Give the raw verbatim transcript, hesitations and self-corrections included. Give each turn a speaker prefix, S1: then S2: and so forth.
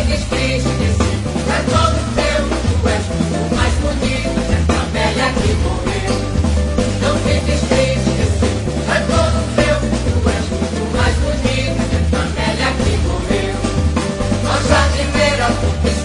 S1: fiques triste, esse mundo é todo teu. Tu és o mais bonito dessa velha que morreu. Não fiques triste, esse mundo é todo teu. Tu és o mais bonito dessa velha que morreu. Nós jardineiras,